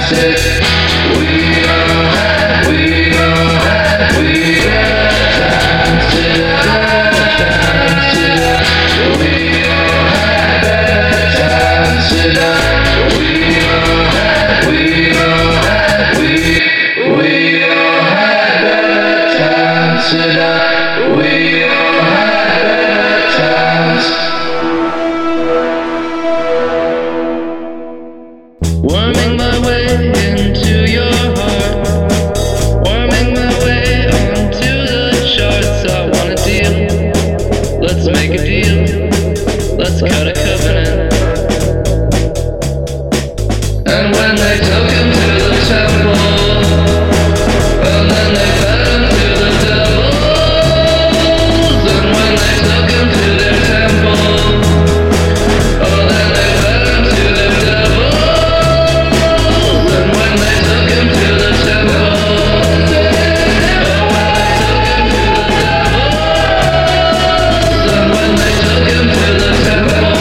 Worming my way into your heart, worming my way onto the charts. I want a deal, let's make a deal, let's cut a covenant. And when they took him to the temple, and then they fed him to the devils. And when they took him to their temple, oh, then they fed him to their devils. And when they took him to the temple, oh, when they took him to the devils. And when they took him to the temple,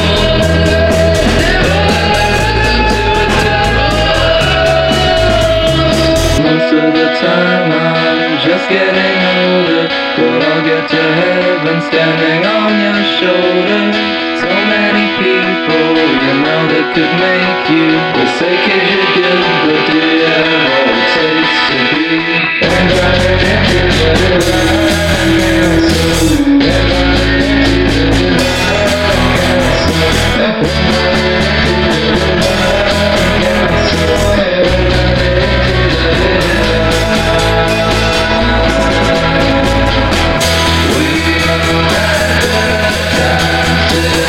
most of the time I'm just getting older, but I'll get to heaven standing on your shoulders. So many people, you know, that could make you will say, kid, you're good, but do you have what it takes to be invited into the divine council? Invited into the divine council. Invited into the divine council. We all had better times today.